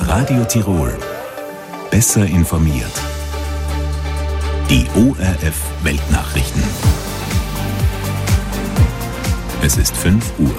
Radio Tirol. Besser informiert. Die ORF Weltnachrichten. Es ist 5 Uhr.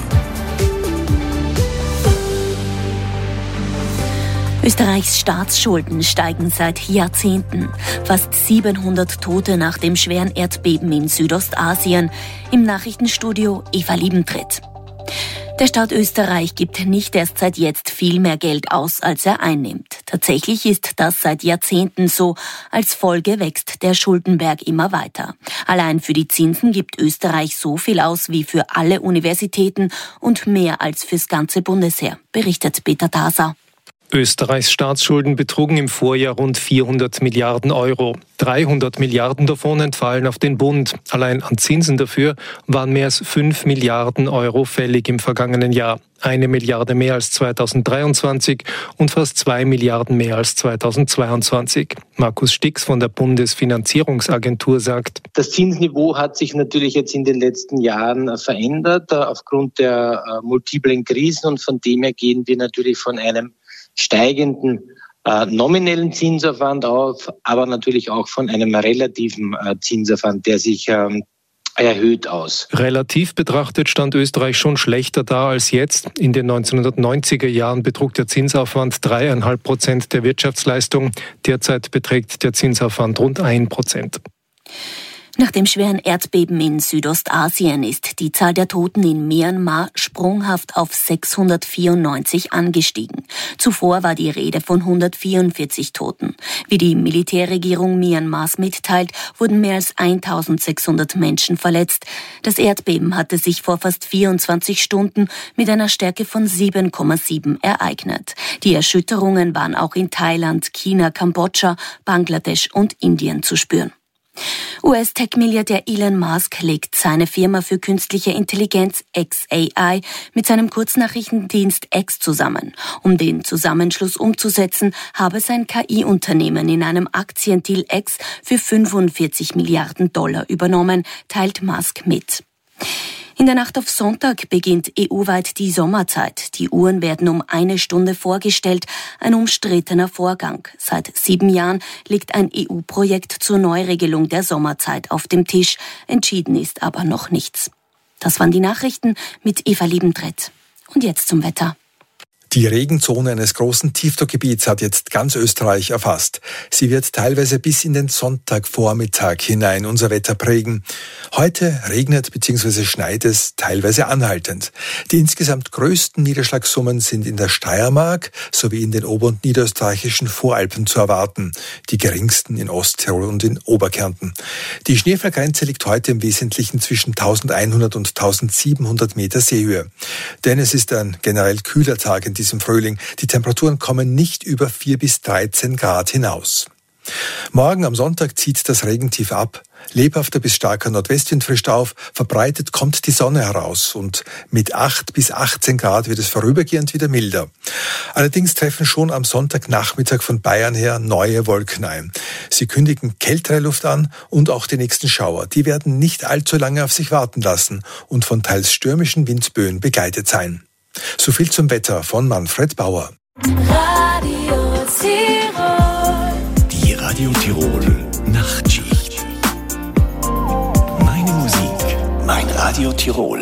Österreichs Staatsschulden steigen seit Jahrzehnten. Fast 700 Tote nach dem schweren Erdbeben in Südostasien. Im Nachrichtenstudio Eva Liebentritt. Der Staat Österreich gibt nicht erst seit jetzt viel mehr Geld aus, als er einnimmt. Tatsächlich ist das seit Jahrzehnten so. Als Folge wächst der Schuldenberg immer weiter. Allein für die Zinsen gibt Österreich so viel aus wie für alle Universitäten und mehr als fürs ganze Bundesheer, berichtet Peter Taser. Österreichs Staatsschulden betrugen im Vorjahr rund 400 Milliarden Euro. 300 Milliarden davon entfallen auf den Bund. Allein an Zinsen dafür waren mehr als 5 Milliarden Euro fällig im vergangenen Jahr. 1 Milliarde mehr als 2023 und fast 2 Milliarden mehr als 2022. Markus Stix von der Bundesfinanzierungsagentur sagt: Das Zinsniveau hat sich natürlich jetzt in den letzten Jahren verändert aufgrund der multiplen Krisen, und von dem her gehen wir natürlich von einem steigenden nominellen Zinsaufwand auf, aber natürlich auch von einem relativen Zinsaufwand, der sich erhöht aus. Relativ betrachtet stand Österreich schon schlechter da als jetzt. In den 1990er Jahren betrug der Zinsaufwand 3,5% der Wirtschaftsleistung. Derzeit beträgt der Zinsaufwand rund 1%. Nach dem schweren Erdbeben in Südostasien ist die Zahl der Toten in Myanmar sprunghaft auf 694 angestiegen. Zuvor war die Rede von 144 Toten. Wie die Militärregierung Myanmars mitteilt, wurden mehr als 1600 Menschen verletzt. Das Erdbeben hatte sich vor fast 24 Stunden mit einer Stärke von 7,7 ereignet. Die Erschütterungen waren auch in Thailand, China, Kambodscha, Bangladesch und Indien zu spüren. US-Tech-Milliardär Elon Musk legt seine Firma für künstliche Intelligenz xAI mit seinem Kurznachrichtendienst X zusammen. Um den Zusammenschluss umzusetzen, habe sein KI-Unternehmen in einem Aktiendeal X für 45 Milliarden Dollar übernommen, teilt Musk mit. In der Nacht auf Sonntag beginnt EU-weit die Sommerzeit. Die Uhren werden um 1 Stunde vorgestellt, ein umstrittener Vorgang. Seit 7 Jahren liegt ein EU-Projekt zur Neuregelung der Sommerzeit auf dem Tisch. Entschieden ist aber noch nichts. Das waren die Nachrichten mit Eva Liebentritt. Und jetzt zum Wetter. Die Regenzone eines großen Tiefdruckgebiets hat jetzt ganz Österreich erfasst. Sie wird teilweise bis in den Sonntagvormittag hinein unser Wetter prägen. Heute regnet bzw. schneit es teilweise anhaltend. Die insgesamt größten Niederschlagssummen sind in der Steiermark sowie in den Ober- und niederösterreichischen Voralpen zu erwarten. Die geringsten in Osttirol und in Oberkärnten. Die Schneefallgrenze liegt heute im Wesentlichen zwischen 1100 und 1700 Meter Seehöhe. Denn es ist ein generell kühler Tag in diesem Frühling. Die Temperaturen kommen nicht über 4 bis 13 Grad hinaus. Morgen am Sonntag zieht das Regentief ab. Lebhafter bis starker Nordwestwind frischt auf, verbreitet kommt die Sonne heraus und mit 8 bis 18 Grad wird es vorübergehend wieder milder. Allerdings treffen schon am Sonntagnachmittag von Bayern her neue Wolken ein. Sie kündigen kältere Luft an und auch die nächsten Schauer. Die werden nicht allzu lange auf sich warten lassen und von teils stürmischen Windböen begleitet sein. So viel zum Wetter von Manfred Bauer. Radio Tirol. Die Radio Tirol Nachtschicht. Meine Musik, mein Radio Tirol.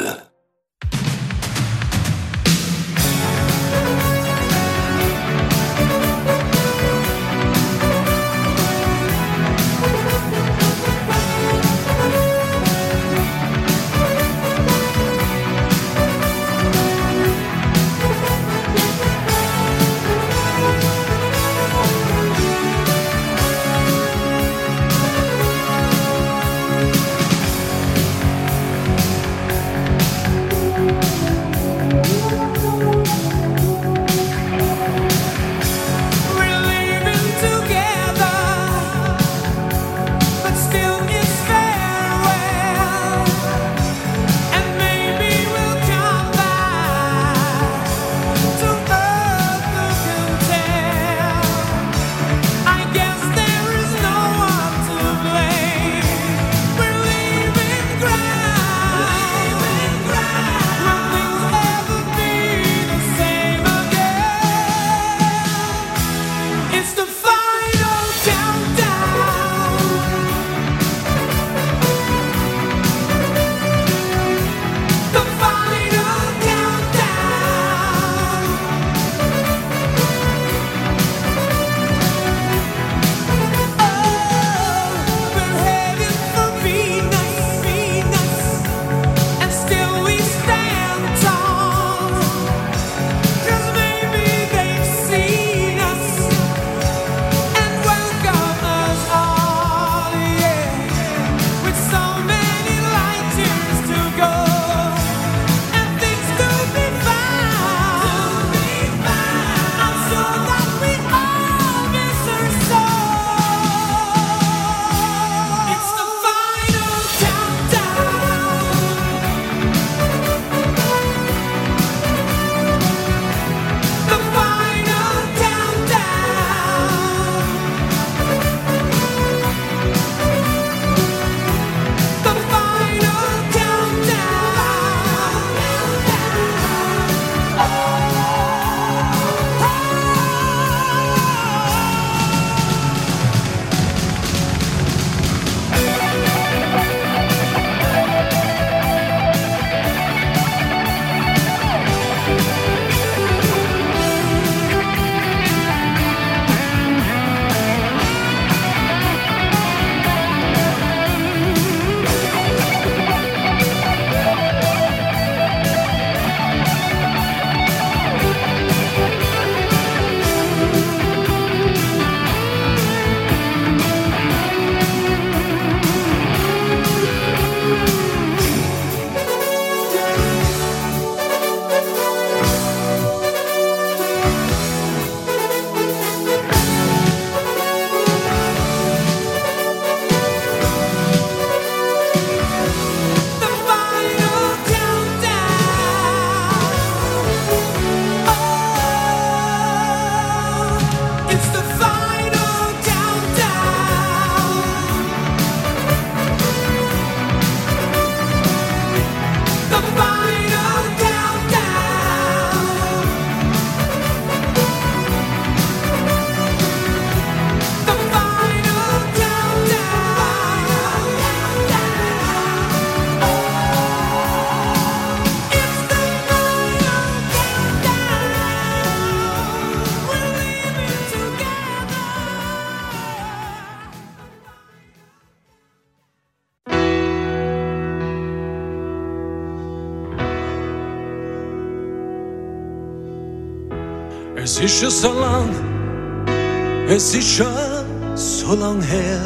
Es ist schon so lang, es ist schon so lang her.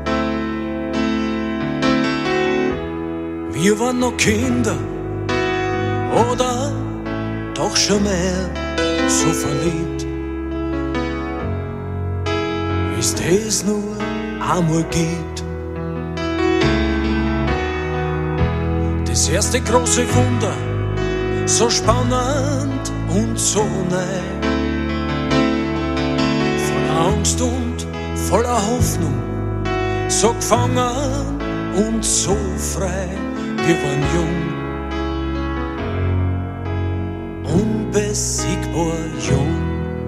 Wir waren noch Kinder oder doch schon mehr, so verliebt, wie's das nur einmal gibt. Das erste große Wunder, so spannend und so neu, voller Angst und voller Hoffnung, so gefangen und so frei. Wir waren jung, unbesiegbar jung.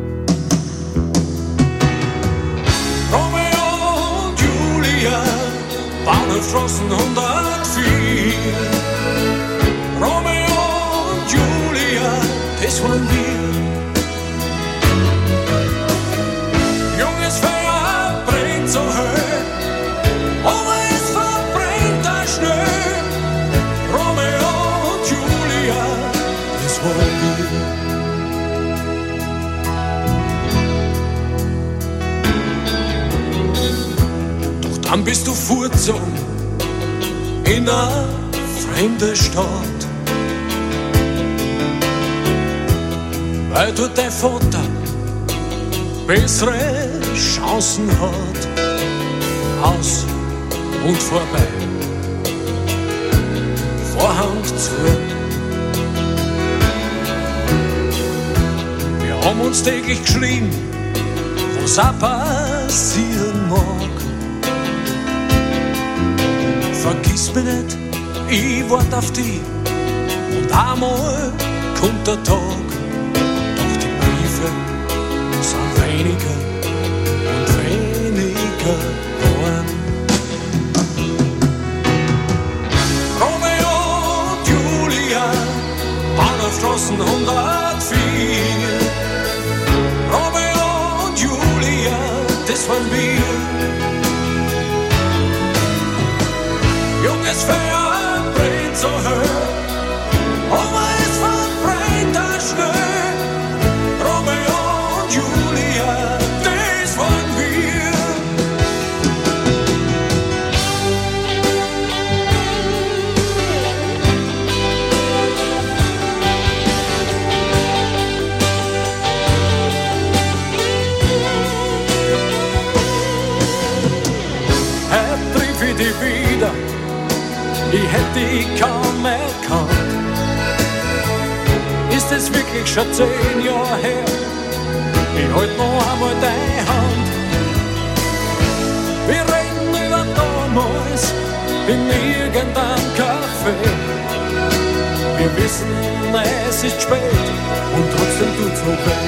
Romeo und Julia, Bahnhofstraßen 104. Romeo und Julia, das waren wir. Junges Feuer brennt so hoch, aber es verbrennt da schnell. Romeo und Julia, das waren wir. Doch dann bist du fortgezogen in eine fremde Stadt, weil dort dein Vater bessere Chancen hat. Aus und vorbei, Vorhang zu. Wir haben uns täglich geschrien, was auch passieren mag. Vergiss mich nicht, ich wart auf dich und einmal kommt der Tag. Doch die Briefe sind weniger und weniger warm. Romeo und Julia, Bahnhofstraßen 104. Romeo und Julia, das waren wir. Junges Feuer brennt so hoch, aber es verbrennt da schnell. Romeo und Julia, das waren wir. Heute triff ich dich wieder, ich hätte dich kaum erkannt. Ist es wirklich schon 10 Jahre her? Ich halt noch einmal deine Hand. Wir reden über damals in irgendeinem Café. Wir wissen, es ist spät und trotzdem tut's noch weh.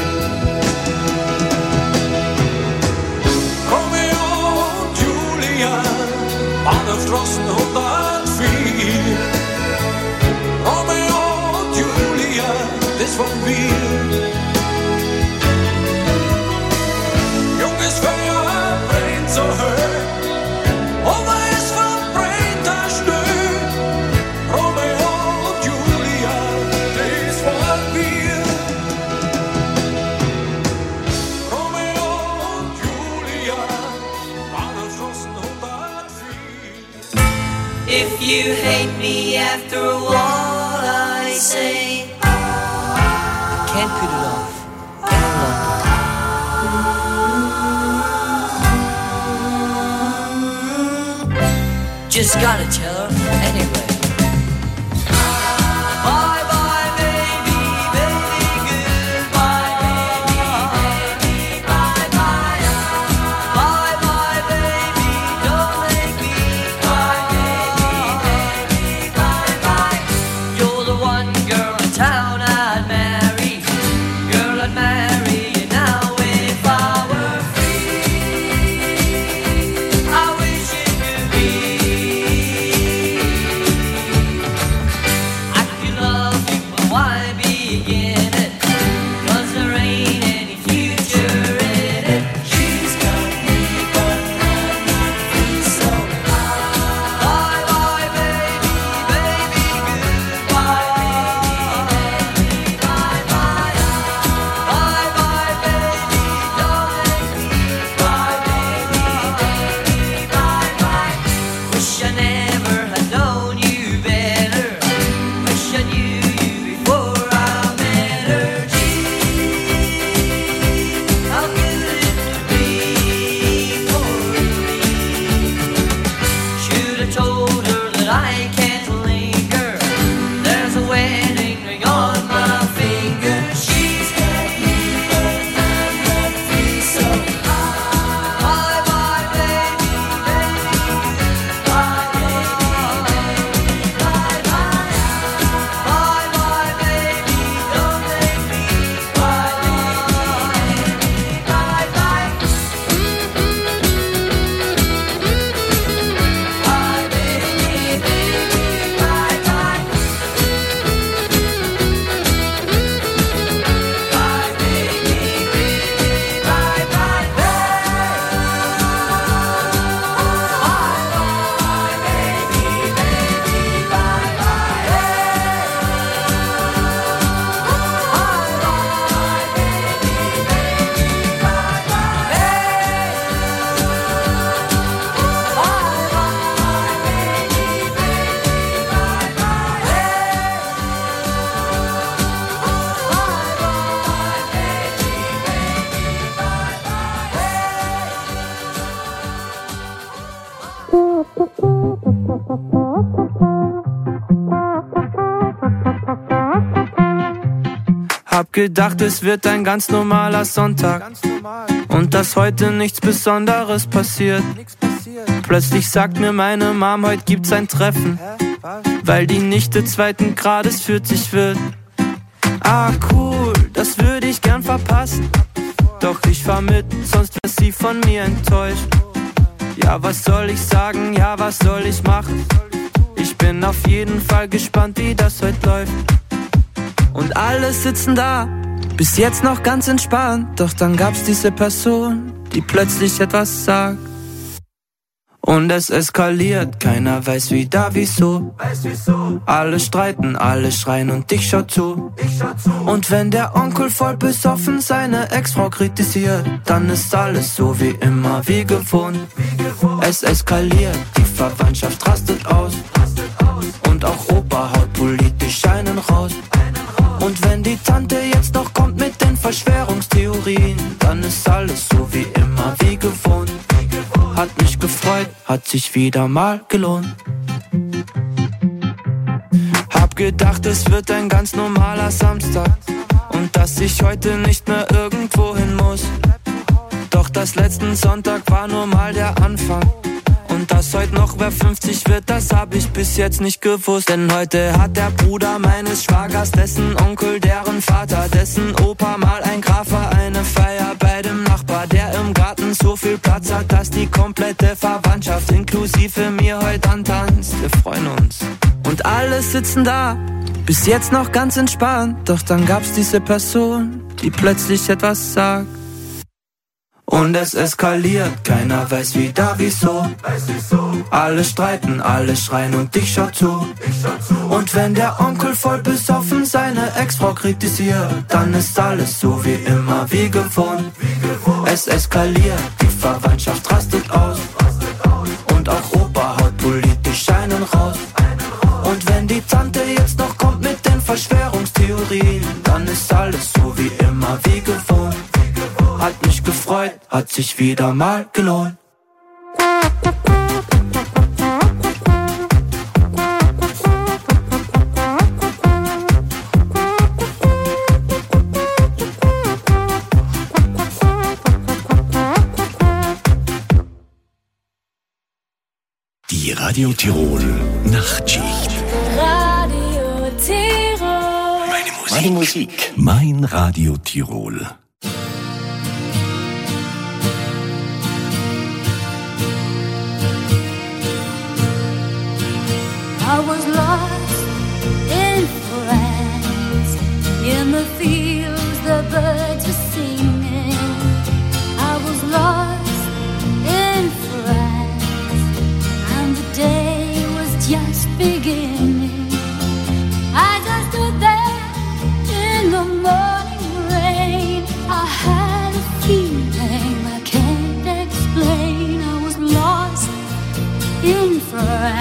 Romeo und Julia, Bahnhofstraßen 104. Romeo und Julia, das waren wir. Junges Feuer brennt so hoch, aber es verbrennt da schnell. Romeo und Julia, das waren wir. Romeo und Julia, Bahnhofstraßen 104. If you hate me after what I say, I can't put it off any longer. Just gotta tell her anyway. Bye bye baby, baby, goodbye baby, baby, bye bye. Bye bye baby, don't make me cry baby, baby, bye bye. You're the one girl in town I'd marry, girl I'd marry you now if I were free. I wish it could be. Wish I never had known you better. Wish I knew you before I met her. Gee, how good it would be for me. Should have told her that I can't linger. There's a wedding ring on my finger. She's got me, but I'm not free, so bye bye baby, baby, bye baby, bye bye, bye bye baby, don't make me bye bye, bye bye, bye baby, baby, bye bye. Bye baby, baby, bye bye, Hab gedacht, es wird ein ganz normaler Sonntag und dass heute nichts Besonderes passiert. Plötzlich sagt mir meine Mom, heute gibt's ein Treffen, weil die Nichte 2. Grades 40 wird. Ah cool, das würde ich gern verpassen, doch ich fahr mit, sonst wird sie von mir enttäuscht. Ja, was soll ich sagen, ja, was soll ich machen? Ich bin auf jeden Fall gespannt, wie das heute läuft. Und alle sitzen da, bis jetzt noch ganz entspannt. Doch dann gab's diese Person, die plötzlich etwas sagt. Und es eskaliert, keiner weiß wieder wieso. Alle streiten, alle schreien und ich schau zu. Und wenn der Onkel voll besoffen seine Ex-Frau kritisiert, dann ist alles so wie immer, wie gewohnt. Es eskaliert, die Verwandtschaft rastet aus. Und auch Opa haut politisch einen raus. Und wenn die Tante jetzt noch kommt mit den Verschwörungstheorien, dann ist alles so wie immer, wie gewohnt. Hat mich gefreut, hat sich wieder mal gelohnt. Hab gedacht, es wird ein ganz normaler Samstag und dass ich heute nicht mehr irgendwo hin muss. Doch das letzten Sonntag war nur mal der Anfang. Und dass heute noch wer 50 wird, das hab ich bis jetzt nicht gewusst. Denn heute hat der Bruder meines Schwagers, dessen Onkel, deren Vater, dessen Opa mal ein Graf war, eine Feier bei dem Nachbar, der im Garten so viel Platz hat, dass die komplette Verwandtschaft inklusive mir heute antanzt. Wir freuen uns. Und alle sitzen da, bis jetzt noch ganz entspannt. Doch dann gab's diese Person, die plötzlich etwas sagt. Und es eskaliert, keiner weiß wieder wieso. Alle streiten, alle schreien und ich schau zu. Und wenn der Onkel voll besoffen seine Ex-Frau kritisiert, dann ist alles so wie immer, wie gewohnt. Es eskaliert, die Verwandtschaft rastet aus. Und auch Opa haut politisch einen raus. Und wenn die Tante jetzt noch kommt mit den Verschwörungstheorien, dann ist alles so wie immer, wie gewohnt. Hat mich gefreut, hat sich wieder mal gelohnt. Die Radio Tirol Nachtschicht. Radio Tirol. Meine Musik. Mein Radio Tirol. I was lost in France, in the fields the birds were singing. I was lost in France, and the day was just beginning. I just stood there in the morning rain. I had a feeling I can't explain. I was lost in France.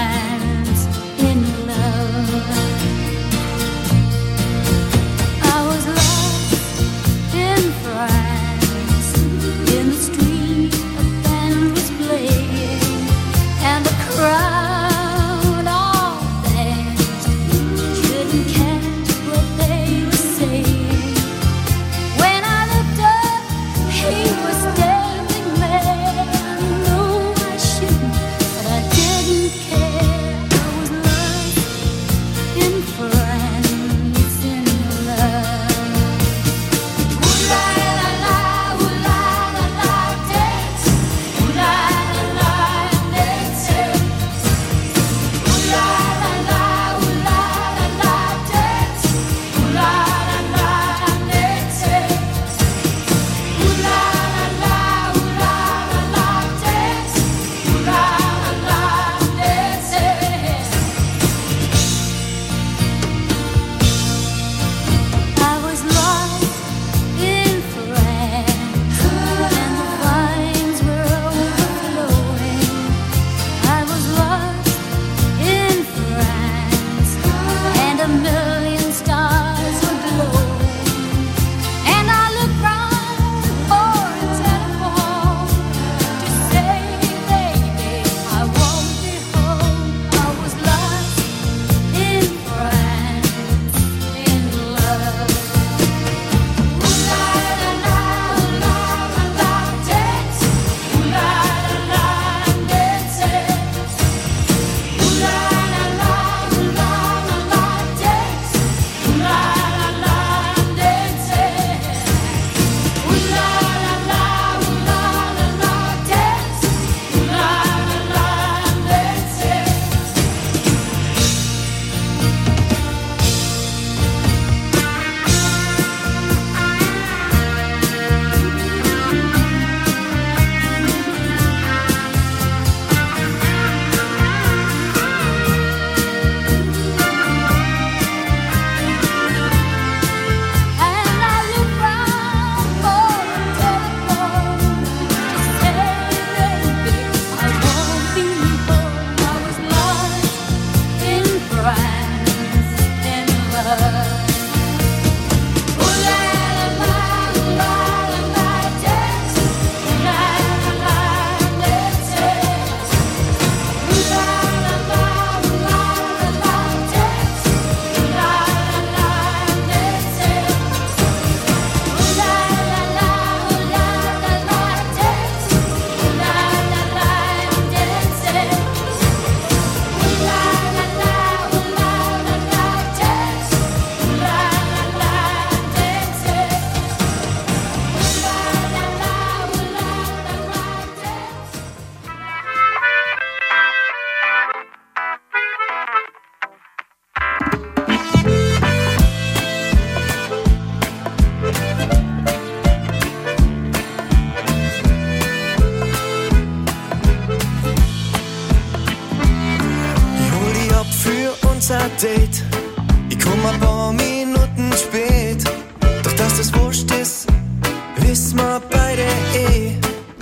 unser Date. Ich komm ein paar Minuten spät. Doch dass das wurscht ist, wissen wir beide eh.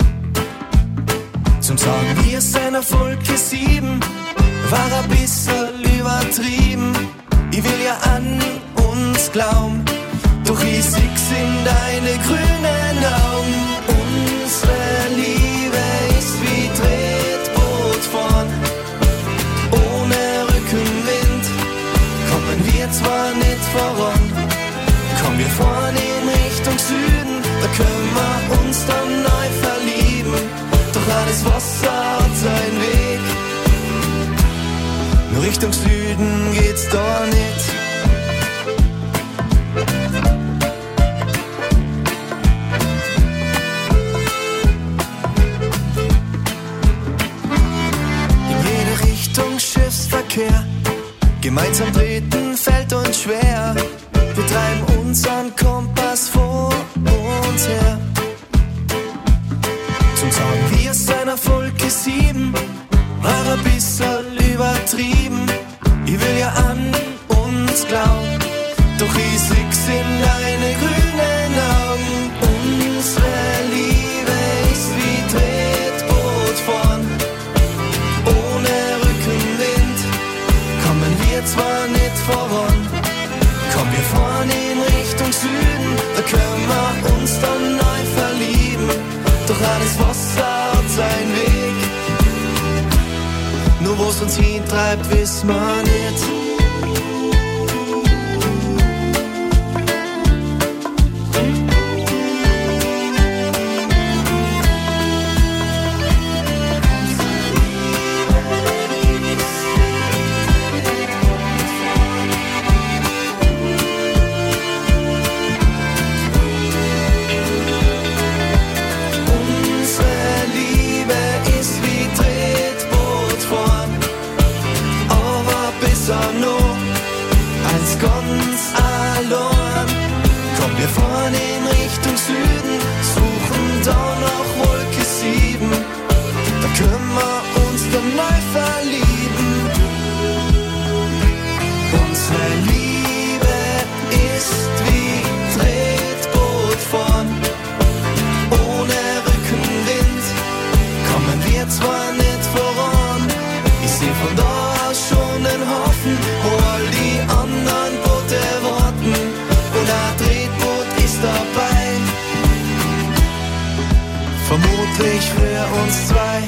Zum Sagen, wir sind auf Wolke 7, war ein bisschen übertrieben. Ich will ja an uns glauben, doch ich sieh's in deine grünen Augen. Unsere Liebe ist wie Tretboot vorn, ohne Rückenwind. Kommen wir zwar nicht voran, kommen wir vorn in Richtung Süden, da können wir uns dann neu verlieben. Doch alles Wasser hat seinen Weg, nur Richtung Süden geht's da nicht. In jede Richtung Schiffsverkehr, gemeinsam treten fällt uns schwer. Wir treiben unseren Kompass vor uns her. Zum Sagen, wir sind auf Wolke 7, war ein bisschen übertrieben. Ich will ja an uns glauben, doch ich sieh's in deine grünen Augen. Unsere Liebe ist wie Tretboot vorn, ohne Rückenwind. Kommen wir zwar nicht voran, kommen wir vorn in Richtung Süden, da können wir uns dann neu verlieben. Doch alles Wasser hat seinen Weg, nur wo's uns hintreibt, wissen wir nicht. Wir fahren in Richtung Süden, suchen da nach Wolke 7, da können wir uns dann neu verlieben. Unsere Liebe ist wie Tretboot vorn, ohne Rückenwind, kommen wir zwar nicht voran. Ich seh von da aus schon den Hafen, wo all die anderen Boote warten, und ein Tretboot dabei, vermutlich für uns zwei.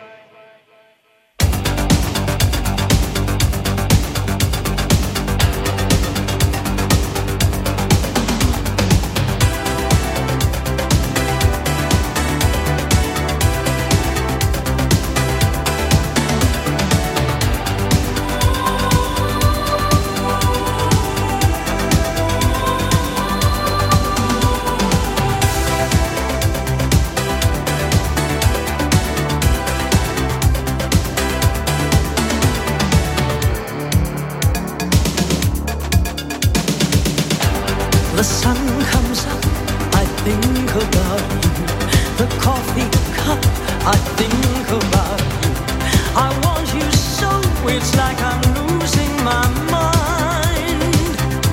The sun comes up, I think about you. The coffee cup, I think about you. I want you so, it's like I'm losing my mind.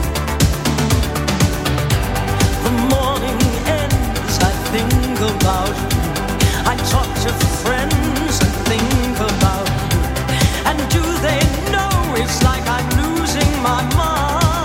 The morning ends, I think about you. I talk to friends and think about you. And do they know it's like I'm losing my mind?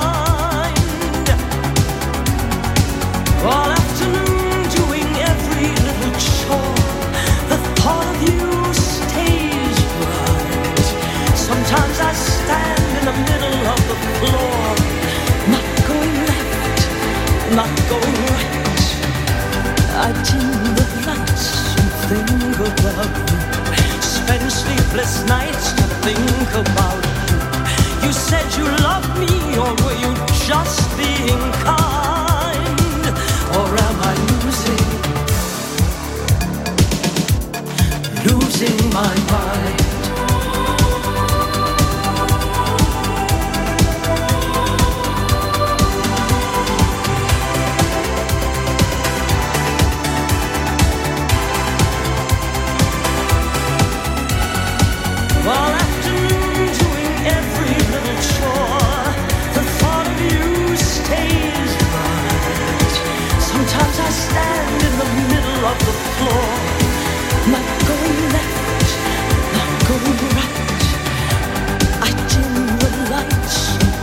All afternoon doing every little chore, the thought of you stays right. Sometimes I stand in the middle of the floor, not going left, not going right. I dim the lights and think about you, spend sleepless nights to think about you. You said you loved me, or were you just being kind? Or am I losing my mind? All afternoon doing every little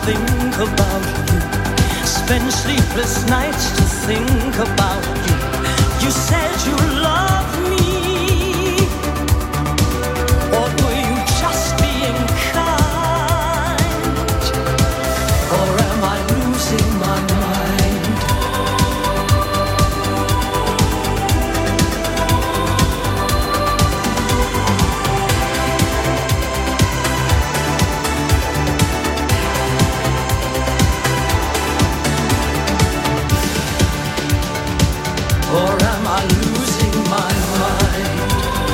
think about you. Spend sleepless nights to think about you. You said you loved me, or were you just being kind? Or am I losing my mind? Or am I losing my mind?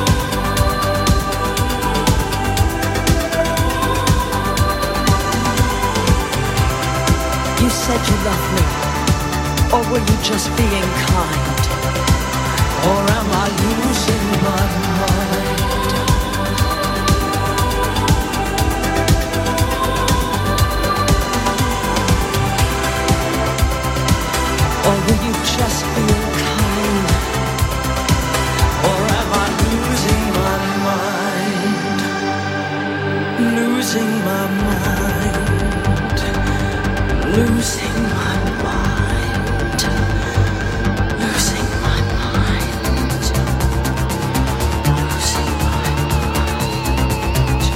You said you loved me, or were you just being kind? Or am I losing my mind? Or were you just being kind? Or am I losing my mind? Losing my mind. Losing my mind. Losing my mind. Losing my mind.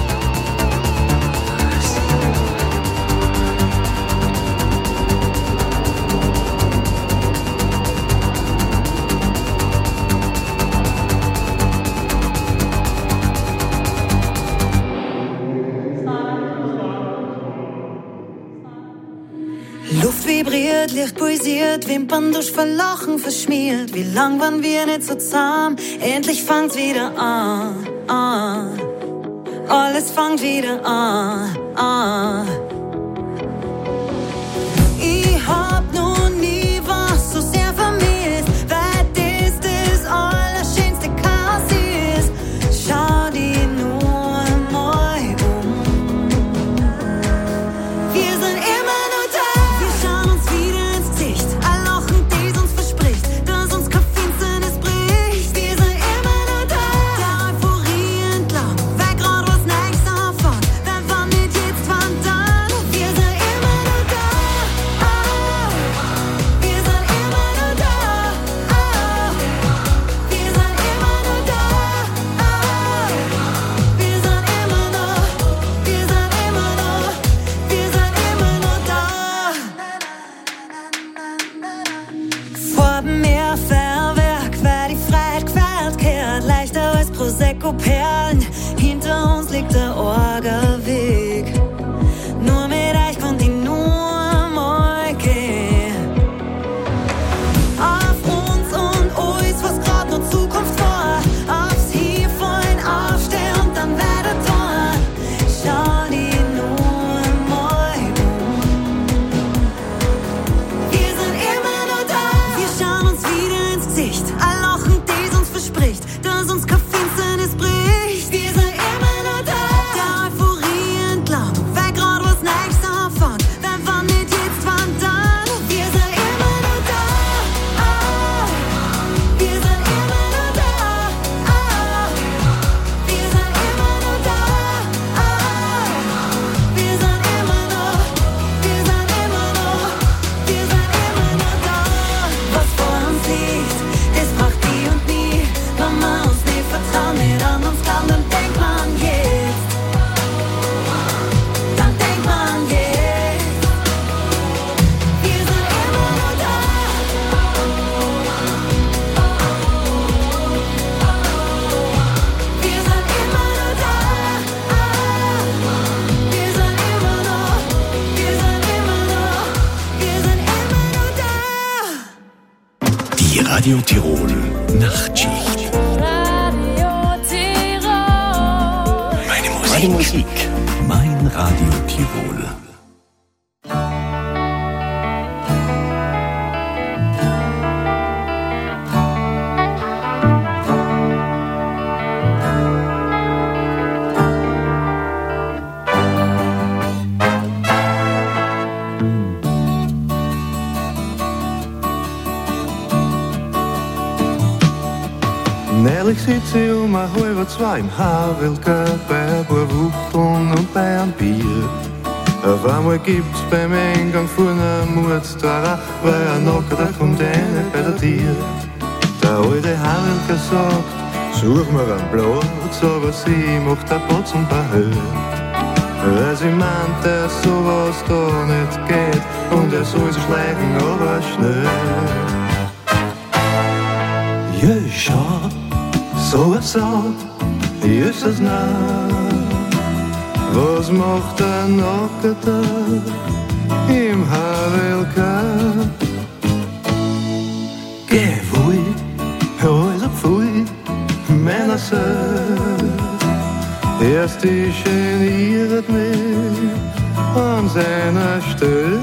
Luft vibriert, Licht pulsiert, Wimpern durch Verlachen verschmiert. Wie lang waren wir nicht so zahm? Endlich fangt's wieder an. Alles fängt wieder an. Ich hab noch nie was so sehr vermisst, weil das allerschönste Chaos ist. Schau dich nur mal um. Wir sind immer noch da. Wir schauen uns wieder ins Gesicht. Ein Lachen, das uns verspricht, dass uns keine Finsternis bricht. Wir sind immer noch da. Der Euphorie entlang, weil grad was Neues anfängt. Wenn wir nicht jetzt, wann dann? Wir sind immer noch da. Wir sind immer noch da. Wir sind immer noch da. Wir sind immer noch. Wir sind immer noch. Wir sind immer noch da. Farben mehr Feuerwerk, weil die Freiheit gefeiert kehrt. Leichter als Prosecco-Perlen. Hinter uns liegt der Orgelweg. Nur mit euch konnte ich nur mal gehen. Auf uns und alles, was grad noch Zukunft war. Aufs Hinfallen, aufstehen und dann weiter tun. Schau dich nur mal um. Wir sind immer noch da. Wir schauen uns wieder ins Gesicht. Ein Lachen, das uns verspricht, dass uns keine Finsternis bricht. Wir sind immer noch da. Der Euphorie entlang, weil grad was Neues anfängt. Wenn wir nicht jetzt, wann dann? Wir sind immer noch da. Wir sind immer noch da. Wir sind immer noch da. Wir sind immer noch. Wir sind immer noch. Wir sind immer noch da. Was vor uns liegt, das braucht die und nie. Wenn wir uns nicht vertrauen, nicht an uns glauben, dann denkt man jetzt. Dann denkt man jetzt. Wir sind immer noch da. Wir sind immer noch da. Wir sind immer noch. Wir sind immer noch. Wir sind immer noch da. Die Radio Tirol Nachtschicht. Meine Musik. Mein Radio Tirol. Neulich sitze ich um 1:30 im Havelka bei ein paar Wuchteln und bei einem Bier. Auf einmal gibt's beim Eingang von einer Mordstara, weil er knockt, da kommt eine bei der Tür. Der alte Havelka sagt, such mir einen Platz, aber sie macht ein Platz und behält. Weil sie meint, dass sowas da nicht geht und er soll sich schleichen, aber schnell. Ja, schau, sowas ist es nicht. Was macht ein Nackter im Havelka? Geh wohl, also pfui, meiner Söhne. Erst ich geniert mich an seiner Stelle.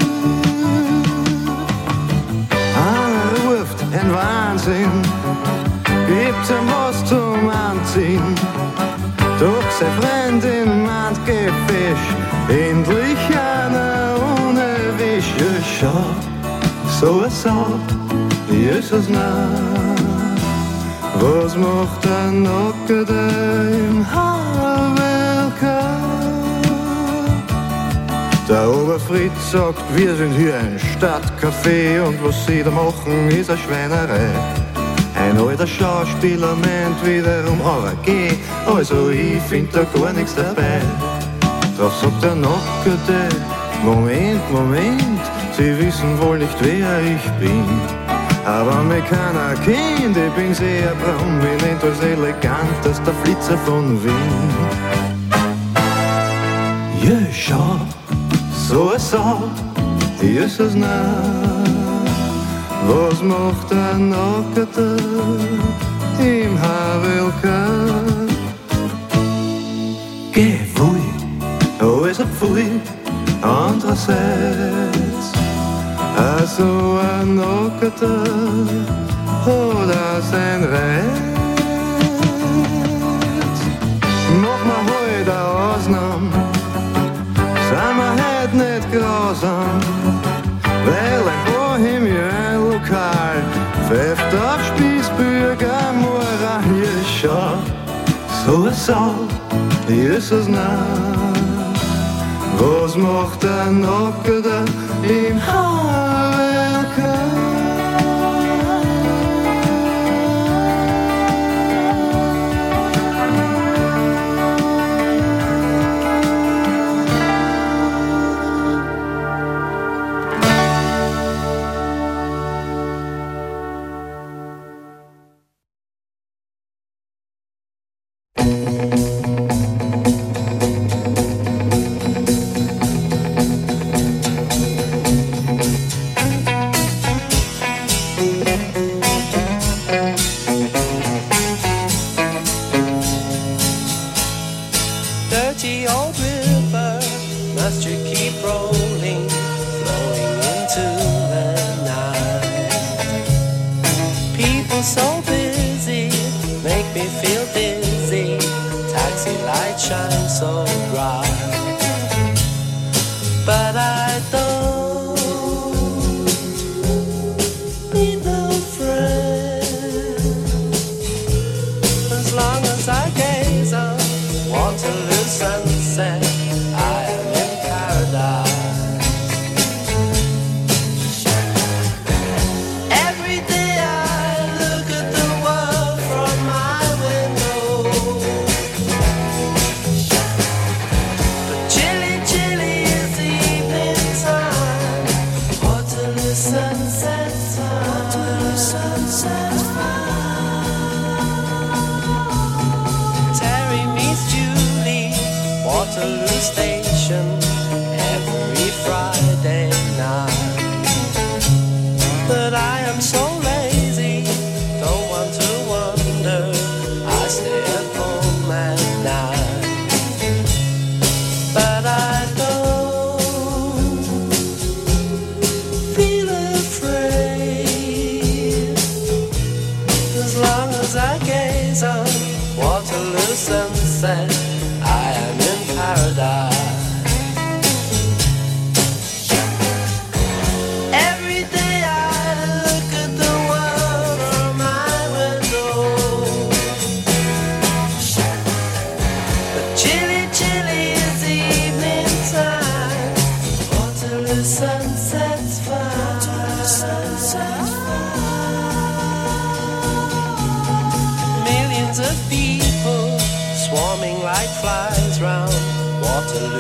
Einer ruft ein Wahnsinn, gibt ihm was zum Anziehen. Doch seine Freundin meint, geh fisch, endlich einer ohne Wisch. Ja, schau, so ist es nicht. Was macht ein Nackter im Havelka? Der Oberfritz sagt, wir sind hier ein Stadtcafé und was sie da machen, ist eine Schweinerei. Ein alter Schauspieler meint wiederum, aber geh, also ich find da gar nichts dabei. Drauf sagt der Nackerte, Moment, Sie wissen wohl nicht, wer ich bin. Aber mich keiner kennt, ich bin sehr braun, bin nicht als elegant als der Flitzer von Wien. Ja, schau, so ist es nicht. Was macht ein Nackter im Havelka? Geh wohl, alles abfui, andererseits. Also ein Nackter oder sein Reiz. Mach mal heute eine Ausnahme, sind wir heute nicht grausam, weil ein Bohemian-Lokal pfeift auf Spießbürger Moral. Ja, schau, so ist es nicht. Was macht ein Nackter im Havelka?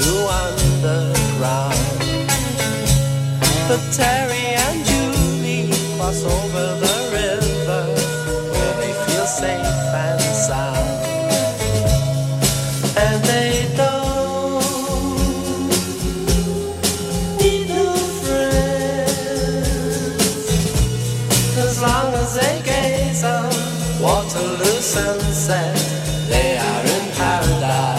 to underground. But Terry and Julie cross over the river where they feel safe and sound. And they don't need no friends as long as they gaze on Waterloo sunset. They are in paradise.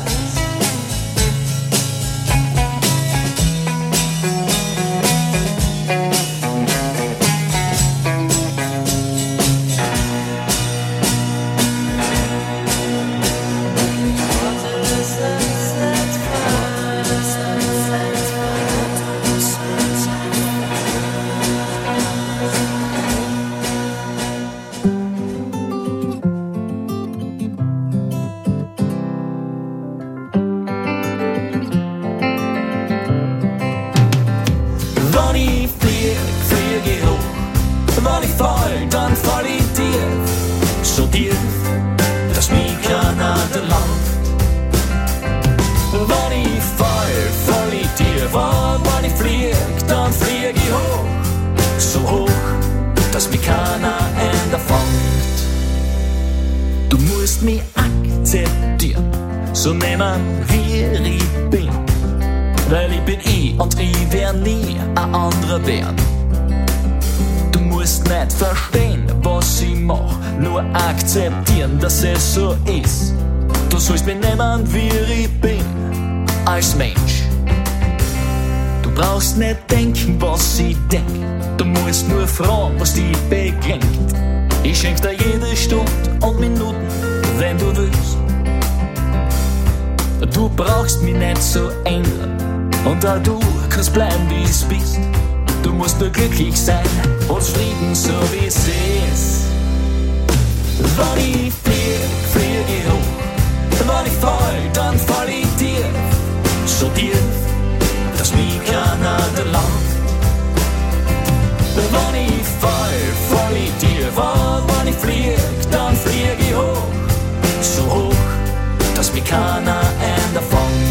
Dann fall ich tief, so tief, dass mich keiner langt. Wenn ich fall ich tief, und wenn ich flieg, dann flieg ich hoch, so hoch, dass mich keiner fängt. Du musst mich akzeptieren, so nehmen wie ich bin, weil ich bin ich und ich wär nie ein anderer werden. Du musst nicht verstehen, was ich mach, nur akzeptieren, dass es so ist. Du sollst mich nehmen, wie ich bin, als Mensch. Du brauchst nicht denken, was ich denk, du musst nur fragen, was dich beglängt. Ich schenk dir jede Stunde und Minuten, wenn du willst. Du brauchst mich nicht so ändern, und auch du kannst bleiben, wie es bist. Du musst nur glücklich sein und zufrieden, so wie es ist. Wenn ich flieg ich hoch. Wenn ich fall, dann fall ich tief. So tief, dass mich keiner langt. Wenn ich fall ich tief. Und wenn ich flieg, dann flieg ich hoch. So hoch, dass mich keiner fängt.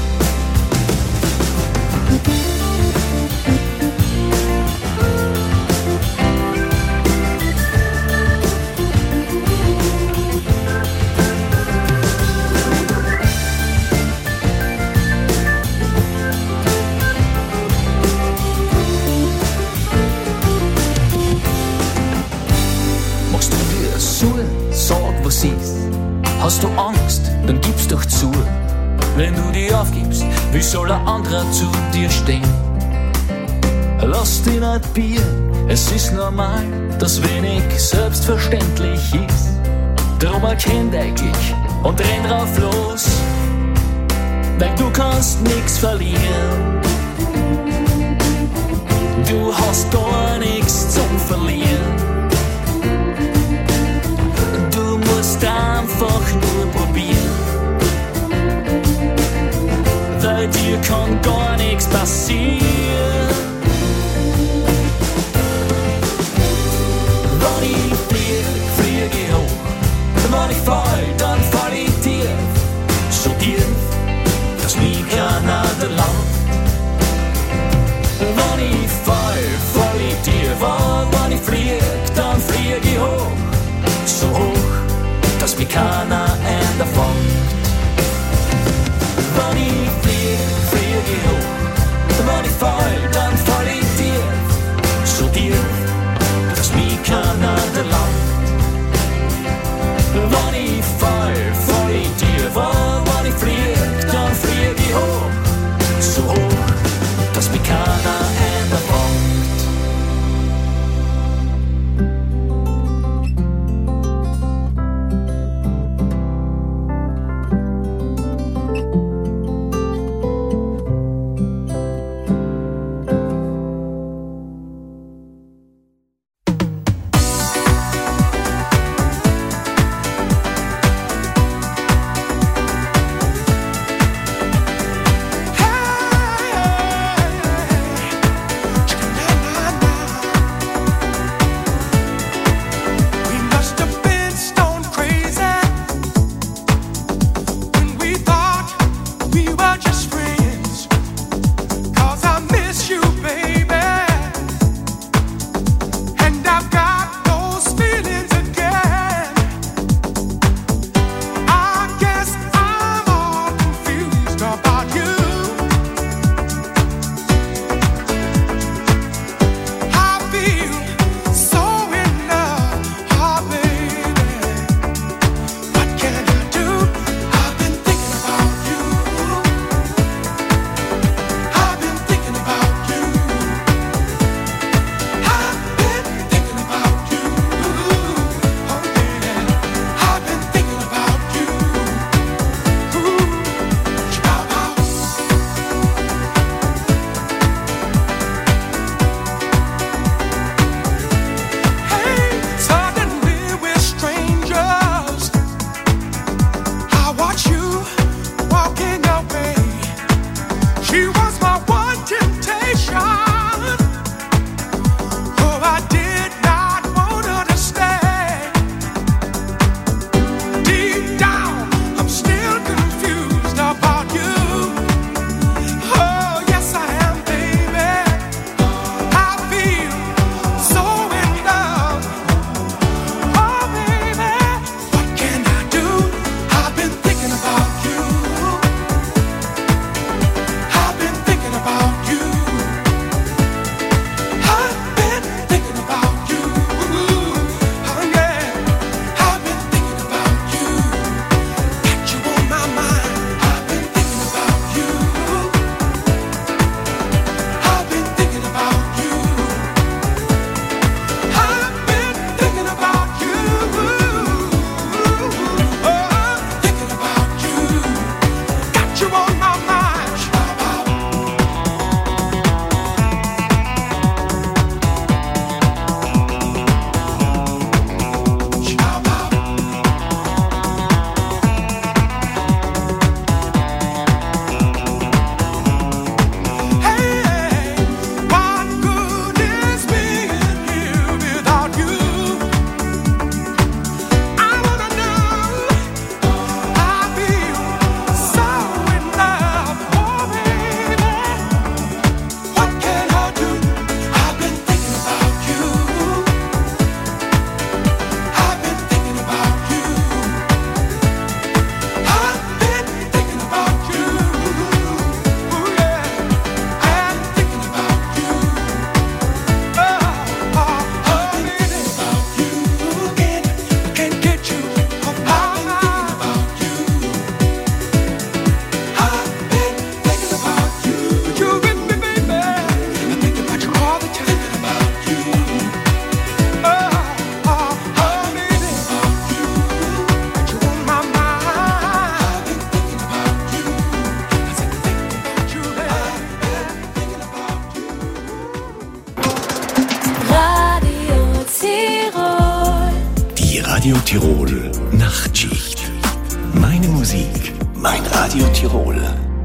Sag, was ist. Hast du Angst, dann gib's doch zu. Wenn du dich aufgibst, wie soll ein anderer zu dir stehen? Lass dich nicht biegen, es ist normal, dass wenig selbstverständlich ist. Darum erkenn dein Glück und renn drauf los, weil du kannst nix verlieren. Du hast gar nichts zum Verlieren. Einfach nur probieren, weil dir kann gar nichts passieren. Wenn ich flieg ich hoch. Wenn ich fall, dann fall ich tief. So tief, dass mich keiner langt. Wenn ich fall ich tief. Und wenn ich flieg, dann flieg ich hoch. So hoch, dass mich keiner fängt. Wenn ich flieg ich hoch. Wenn ich fall, dann fall ich tief. So tief, dass mich keiner langt. Wenn ich fall ich tief. Und wenn ich flieg, dann flieg ich hoch. So hoch, dass mich keiner fängt. Radio Tirol Nachtschicht. Meine Musik, mein Radio Tirol.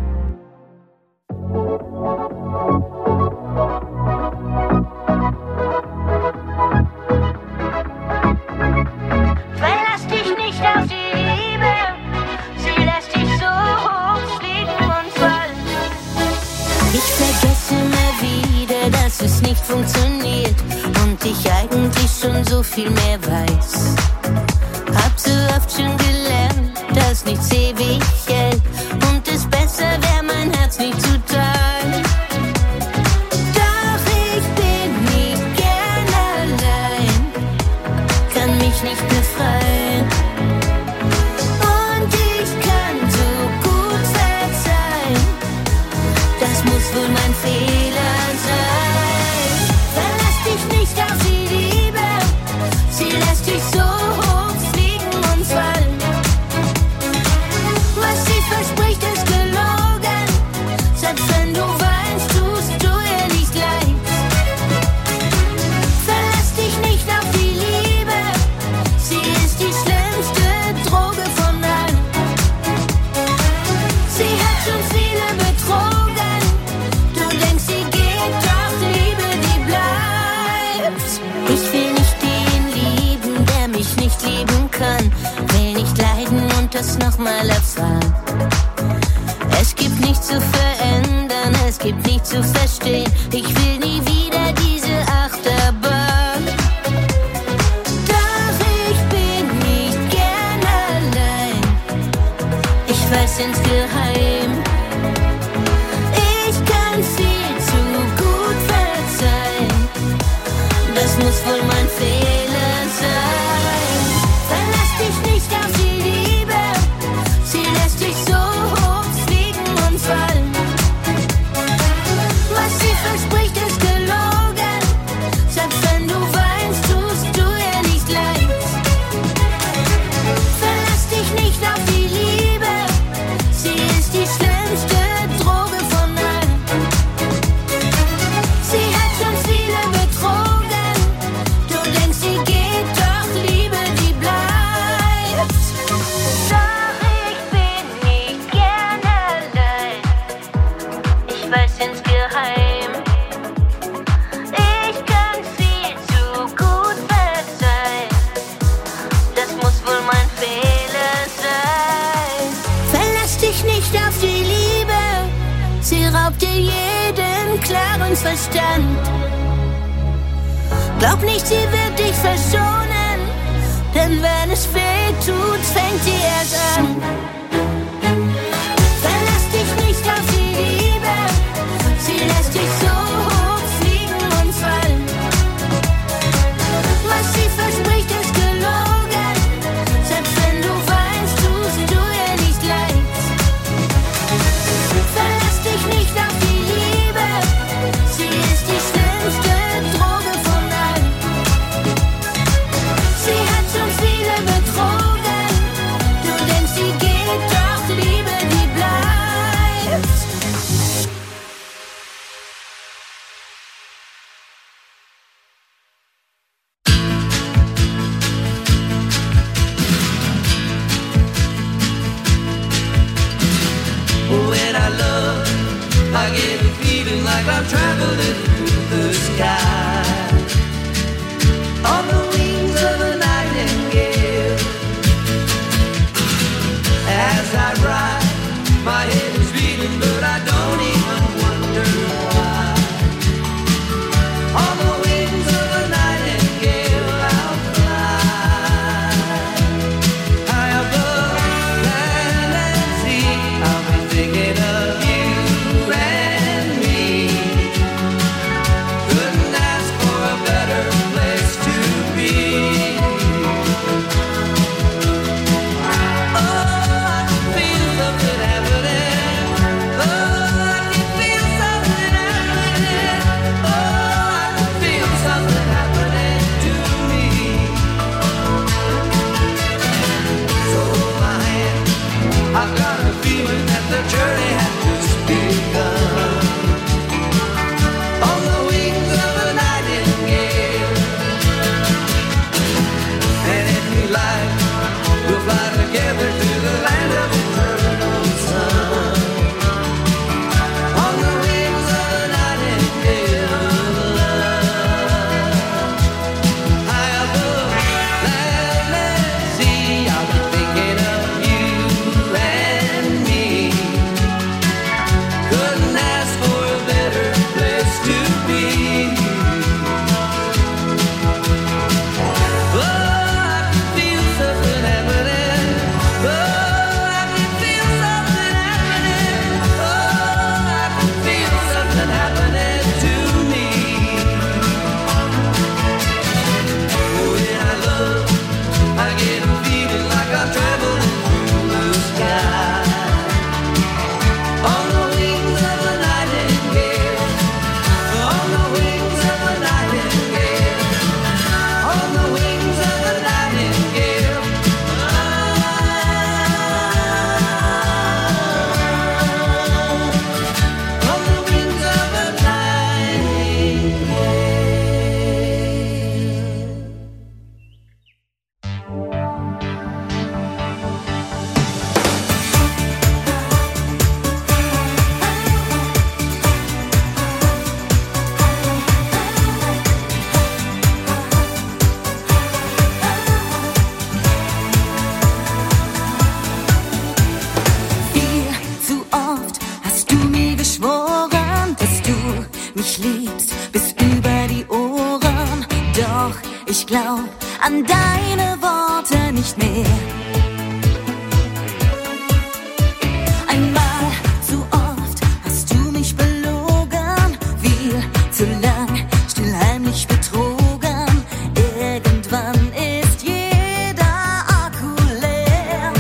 Verlass dich nicht auf die Liebe, sie lässt dich so hoch fliegen und fallen. Ich vergesse immer wieder, dass es nicht funktioniert und ich eigentlich schon so viel mehr weiß. Hab so oft schon gelernt, dass nichts ewig hält und es besser wäre, mein Herz nicht zu teilen. Doch ich bin nicht gern allein, kann mich nicht befreien. Und ich kann so gut verzeihen, das muss wohl mein Fehler sein. Verlass dich nicht auf die Liebe, sie lässt dich so hoch fliegen und fallen. Was sie verspricht, ist gelogen, selbst wenn du weinst, tust du ihr nicht leid. Verlass dich nicht auf die Liebe, sie ist die schlimmste Droge von allen. Sie hat schon viele betrogen, du denkst, sie geht, doch Liebe, die bleibt. Ich will nicht den lieben, der mich nicht lieben kann, will nicht leiden und das nochmal erfahren. Es gibt nichts zu verändern, es gibt nichts zu verstehen, ich will nie wieder diese Achterbahn. Doch ich bin nicht gern allein, ich weiß insgeheim, ich kann viel zu gut verzeihen, das muss wohl mein Fehler sein. Verlass dich nicht auf die Liebe, sie lässt dich so hoch fliegen und fallen. Was sie verspricht, ist gelogen, selbst wenn du weinst, tust du ihr nicht leid. Verlass dich nicht auf die Liebe, sie ist die schlimmste Droge von allen. Sie hat schon viele betrogen, du denkst, sie geht, doch Liebe, die bleibt. Doch ich bin nicht gern allein, ich weiß insgeheim, ich kann viel zu gut verzeihen, das muss wohl mein Fehler sein. Verlass dich nicht auf die Liebe, sie raubt dir jeden klaren Verstand. Glaub nicht, sie wird dich verschonen, denn wenn es weh tut, fängt sie erst an. Verlass dich nicht auf die Liebe, sie lässt dich so hoch fliegen und fallen. Was sie verspricht, ist gelogen, selbst wenn du weinst, tust du ihr nicht leid. Verlass dich nicht auf die Liebe, sie ist die schlimmste Droge von allen. Sie hat schon viele betrogen, du denkst, sie geht, doch Liebe, die bleibt. When I love, I get a feeling like I'm traveling through the sky on the wings of a nightingale. As I ride, my head is beating, but I don't even wonder why. On the wings of a nightingale, I'll fly high above land and sea. I'll be thinking of you and me. Couldn't ask glaub an deine Worte nicht mehr. Einmal zu oft hast du mich belogen, viel zu lang still heimlich betrogen. Irgendwann ist jeder Akku leer.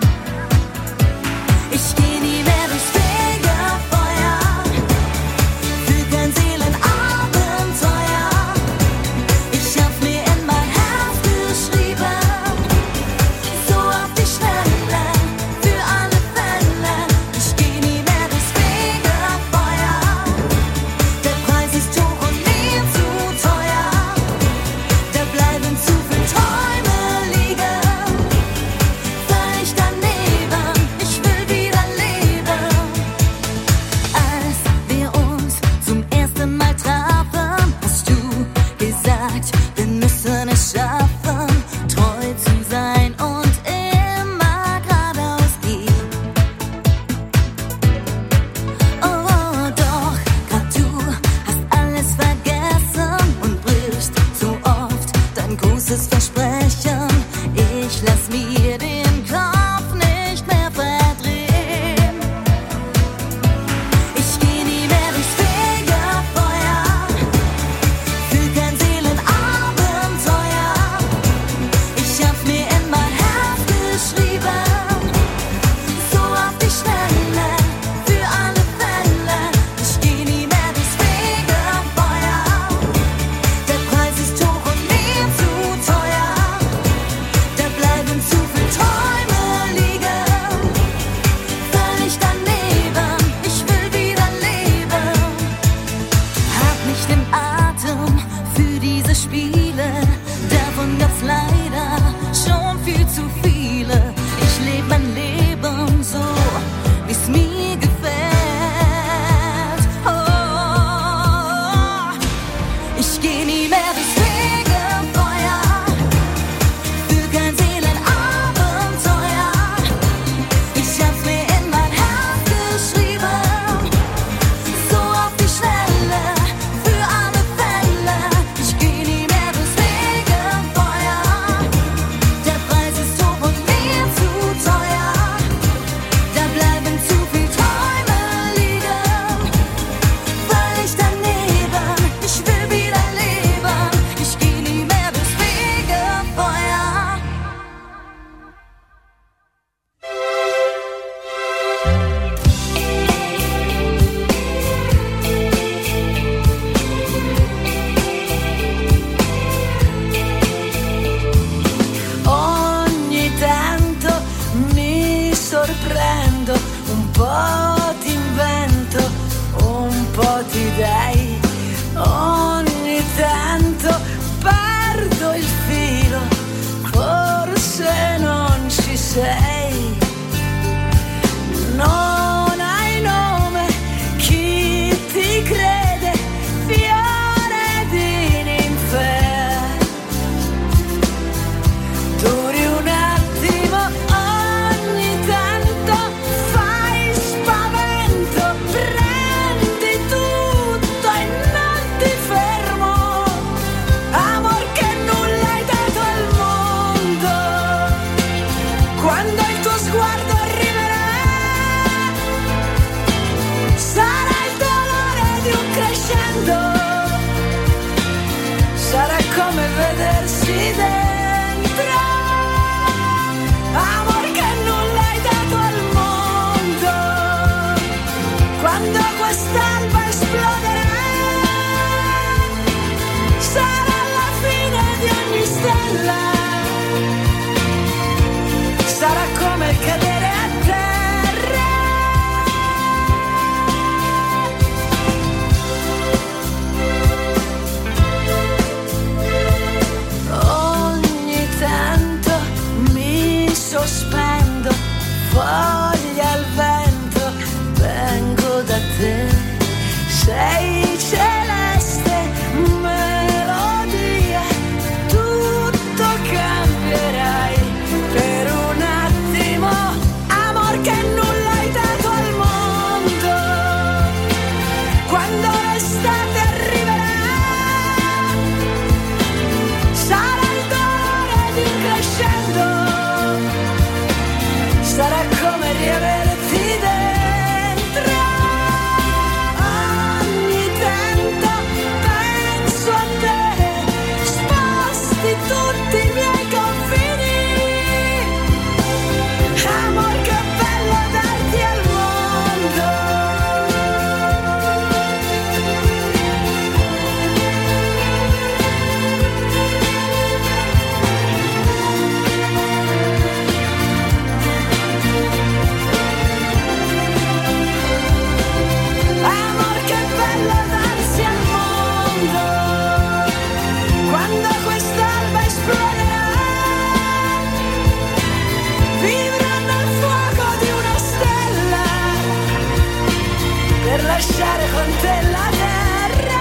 Ich geh nie mehr durchs Fegefeuer, für kein Seelenabenteuer. Ich hab mir in mein Herz geschrieben, so auf die Schnelle, für alle Fälle. Ich geh nie mehr durchs Fegefeuer, der Preis ist hoch und mir zu teuer. Da bleiben zu viele Träume liegen, völlig daneben. Ich will wieder leben. Als wir uns zum ersten Mal trafen, hast du gesagt, wir müssen es schaffen, treu zu sein und immer geradeaus gehen. Oh, doch, grad du hast alles vergessen und brichst so oft dein großes Versprechen. Ich lass mir den Kopf nicht mehr verdrehen. Ich geh nie mehr durchs Fegefeuer, für kein Seelenabenteuer. Ich hab mir in mein Herz geschrieben, so auf die Schnelle, für alle Fälle. Ich geh nie mehr durchs Fegefeuer, der Preis ist hoch und mir zu teuer. Da bleiben zu viele Träume liegen, völlig daneben. Ich will wieder leben. Hab nicht den Atem für diese Spiele, davon gab's leider schon viel zu viele. Ich leb mein Leben so, wie's mir gefällt. Oh, ich geh nie mehr durchs Fegefeuer, für kein Seelenabenteuer. Ich hab's mir in mein Herz geschrieben, so auf die Schnelle, für alle Fälle. Ich geh nie mehr durchs Fegefeuer, der Preis ist hoch und mir zu teuer. Da bleiben zu viele Träume liegen, völlig daneben. Ich will wieder leben. Ich geh nie mehr durchs Fegefeuer. Ogni tanto mi sorprendo, un po' ti invento, un po' ti dai. Ogni tanto perdo il filo, forse non ci sei. Non hai nome, chi ti crede, fiore di ninfea. Duri un attimo, ogni tanto fai spavento, prendi tutto e non ti fermo. Amor che nulla hai dato al mondo, quando il tuo sguardo arriverà, sarà il dolore di un crescendo, sarà come vedersi dentro. Amor che nulla hai dato al mondo, quando quest'alba esploderà, sarà la fine di ogni stella, sarà come cadere a terra. Ogni tanto mi sospendo, lasciare con te la terra.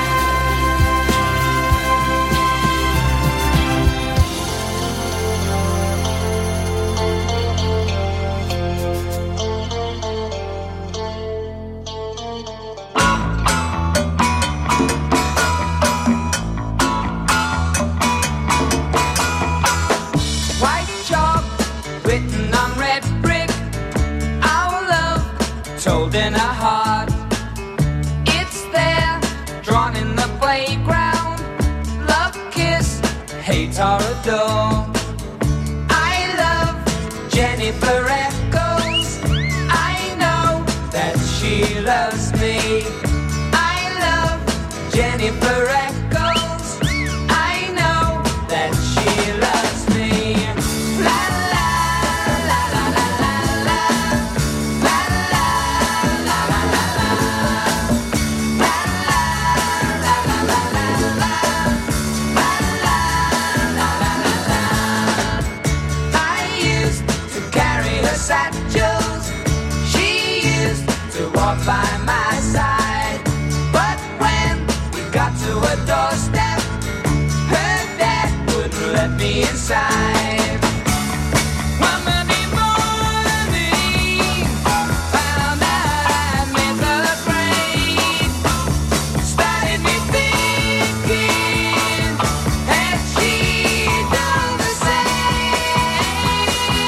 White chalk written on red brick, our love told in a heart. It's there, drawn in the playground. Love, kiss, hate or adore. I love Jennifer Echoes. I know that she loves me. I love Jennifer Echoes. I know that she loves me. La la la la la la la. La la la la la la. La la la la la la. La la la la la. I used to carry her satchels. She used to walk by my side. But when we got to her doorstep, her dad wouldn't let me inside. One Monday morning, found out I made her afraid. Started me thinking, had she done the same?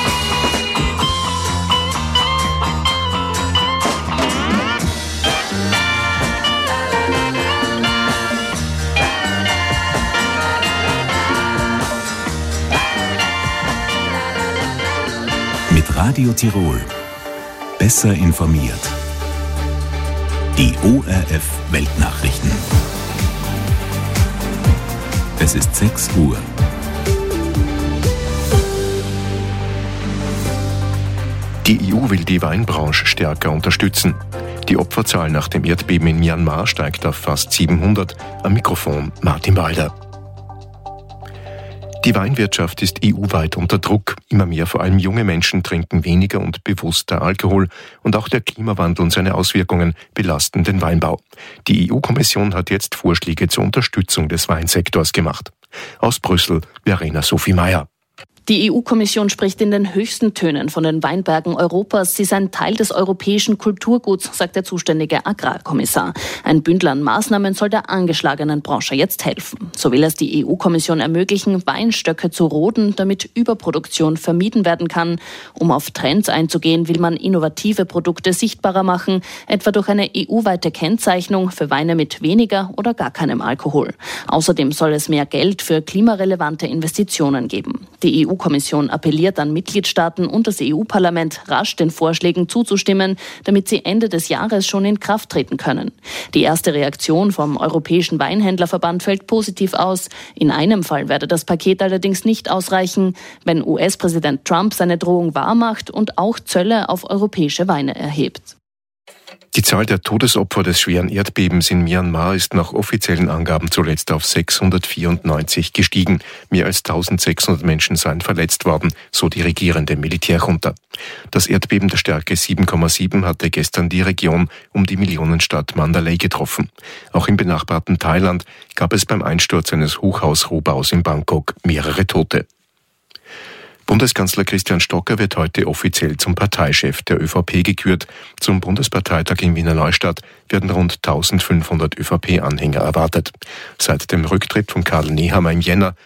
Mit Radio Tirol. Besser informiert. Die ORF Weltnachrichten. Es ist 6 Uhr. Die EU will die Weinbranche stärker unterstützen. Die Opferzahl nach dem Erdbeben in Myanmar steigt auf fast 700. Am Mikrofon Martin Walder. Die Weinwirtschaft ist EU-weit unter Druck. Immer mehr, vor allem junge Menschen, trinken weniger und bewusster Alkohol. Und auch der Klimawandel und seine Auswirkungen belasten den Weinbau. Die EU-Kommission hat jetzt Vorschläge zur Unterstützung des Weinsektors gemacht. Aus Brüssel, Verena Sophie Meyer. Die EU-Kommission spricht in den höchsten Tönen von den Weinbergen Europas. Sie seien Teil des europäischen Kulturguts, sagt der zuständige Agrarkommissar. Ein Bündel an Maßnahmen soll der angeschlagenen Branche jetzt helfen. So will es die EU-Kommission ermöglichen, Weinstöcke zu roden, damit Überproduktion vermieden werden kann. Um auf Trends einzugehen, will man innovative Produkte sichtbarer machen, etwa durch eine EU-weite Kennzeichnung für Weine mit weniger oder gar keinem Alkohol. Außerdem soll es mehr Geld für klimarelevante Investitionen geben. Die EU-Kommission appelliert an Mitgliedstaaten und das EU-Parlament, rasch den Vorschlägen zuzustimmen, damit sie Ende des Jahres schon in Kraft treten können. Die erste Reaktion vom Europäischen Weinhändlerverband fällt positiv aus. In einem Fall werde das Paket allerdings nicht ausreichen, wenn US-Präsident Trump seine Drohung wahrmacht und auch Zölle auf europäische Weine erhebt. Die Zahl der Todesopfer des schweren Erdbebens in Myanmar ist nach offiziellen Angaben zuletzt auf 694 gestiegen. Mehr als 1600 Menschen seien verletzt worden, so die regierende Militärjunta. Das Erdbeben der Stärke 7,7 hatte gestern die Region um die Millionenstadt Mandalay getroffen. Auch im benachbarten Thailand gab es beim Einsturz eines Hochhausrohbaus in Bangkok mehrere Tote. Bundeskanzler Christian Stocker wird heute offiziell zum Parteichef der ÖVP gekürt. Zum Bundesparteitag in Wiener Neustadt werden rund 1500 ÖVP-Anhänger erwartet. Seit dem Rücktritt von Karl Nehammer im Jänner